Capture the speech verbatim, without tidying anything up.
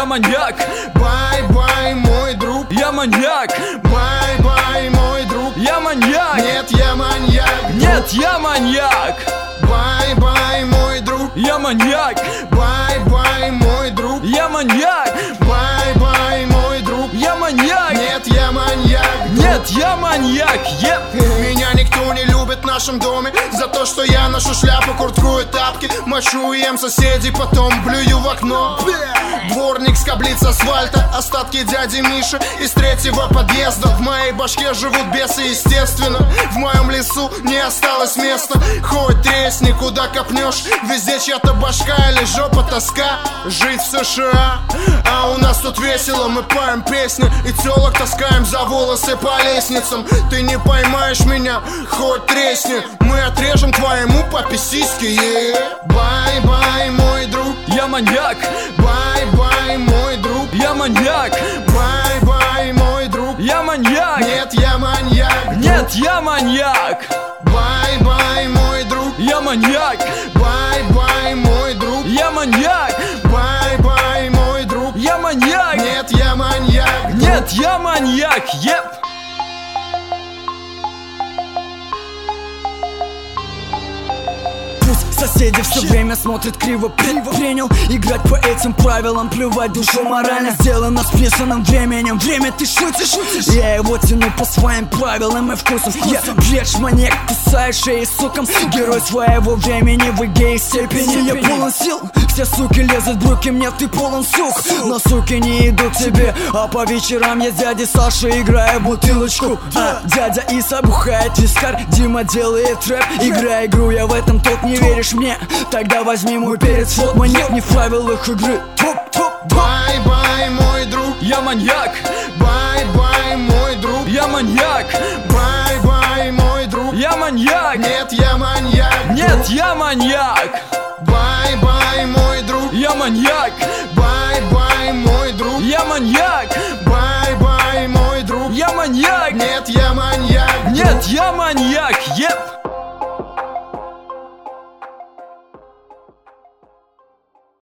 Я маньяк. Бай-бай, мой друг. Я маньяк. Бай-бай, мой друг. Я маньяк. Нет, я маньяк. Нет, я маньяк. Бай-бай, мой друг. Я маньяк. Бай-бай, мой друг. Я маньяк. Бай-бай, мой друг. Я маньяк. Нет, я маньяк. Нет, я маньяк. Еп. Меня никто не любит в нашем доме за то, что я ношу шляпу, куртку и тапки. Мочу и ем соседей, потом плюю в окно. Дворник скоблит с асфальта остатки дяди Миши из третьего подъезда. В моей башке живут бесы, естественно. В моем лесу не осталось места. Хоть тресни, куда копнешь, везде чья-то башка или жопа тоска. Жить в США, а у нас тут весело. Мы поем песни и телок таскаем за волосы по лестницам. Ты не поймаешь меня, хоть тресни. Мы отрежем твоему папе сиськи, yeah. Бай-бай, мой друг. Я маньяк. Бай-бай, мой друг. Я маньяк. Бай-бай, мой друг. Я маньяк. Нет, я маньяк. Нет, я маньяк. Бай-бай, мой друг. Я маньяк. Бай-бай, мой друг. Я маньяк. Бай-бай, мой друг. Я маньяк. Нет, я маньяк. Нет, я маньяк. Еп. Соседи все время смотрят криво, принял играть по этим правилам, плювать душу морально. Сделано списанным временем. Время ты шутишь, шутишь. Я его тяну по своим правилам и вкусам. Я брешь, маньяк, кусаешь шеи сукам. Герой своего времени в игре и степени. Я полон сил, все суки лезут в брюки, мне ты полон сук. Но суки не идут к тебе, а по вечерам я с дядей Сашей играю бутылочку. А дядя Иса бухает вискарь, Дима делает рэп. Играй игру, я в этом тот не веришь мне, тогда возьми мой перец. Вот маньяк не в правилах игры. Бай-бай, мой друг. Я маньяк. Бай-бай, мой друг. Я маньяк. Бай-бай, мой друг. Я маньяк. Нет, я маньяк. Нет, я маньяк. Бай-бай, мой друг. Я маньяк. Бай-бай, мой друг. Я маньяк. Бай-бай, мой друг. Я маньяк. Нет, я маньяк. Нет, я маньяк. Еп.